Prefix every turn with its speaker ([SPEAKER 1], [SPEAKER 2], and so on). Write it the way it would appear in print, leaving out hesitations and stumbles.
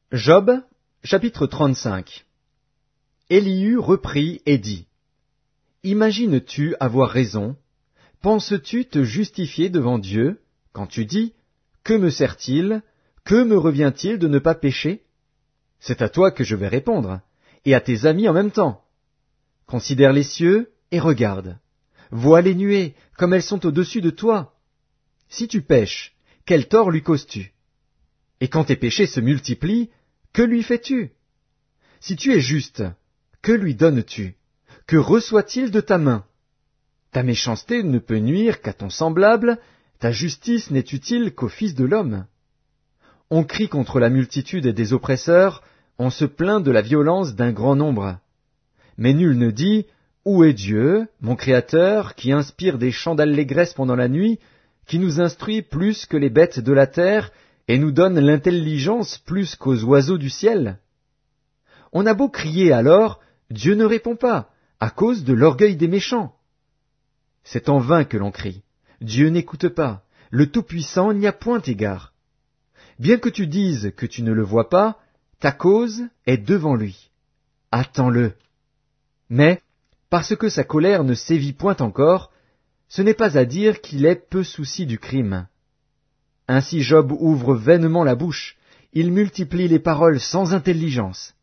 [SPEAKER 1] Job, chapitre 35. Élihu reprit et dit, Imagines-tu avoir raison? Penses-tu te justifier devant Dieu quand tu dis, Que me sert-il? Que me revient-il de ne pas pécher? C'est à toi que je vais répondre, et à tes amis en même temps. Considère les cieux et regarde. Vois les nuées, comme elles sont au-dessus de toi. Si tu pèches, quel tort lui causes-tu? Et quand tes péchés se multiplient, que lui fais-tu? Si tu es juste, que lui donnes-tu? Que reçoit-il de ta main? Ta méchanceté ne peut nuire qu'à ton semblable, ta justice n'est utile qu'au Fils de l'homme. On crie contre la multitude des oppresseurs, on se plaint de la violence d'un grand nombre. Mais nul ne dit, Où est Dieu, mon Créateur, qui inspire des chants d'allégresse pendant la nuit, qui nous instruit plus que les bêtes de la terre, et nous donne l'intelligence plus qu'aux oiseaux du ciel? On a beau crier alors, Dieu ne répond pas, à cause de l'orgueil des méchants. C'est en vain que l'on crie. Dieu n'écoute pas, le Tout-Puissant n'y a point égard. Bien que tu dises que tu ne le vois pas, ta cause est devant lui. Attends-le. Mais, parce que sa colère ne sévit point encore, ce n'est pas à dire qu'il ait peu souci du crime. Ainsi Job ouvre vainement la bouche, il multiplie les paroles sans intelligence.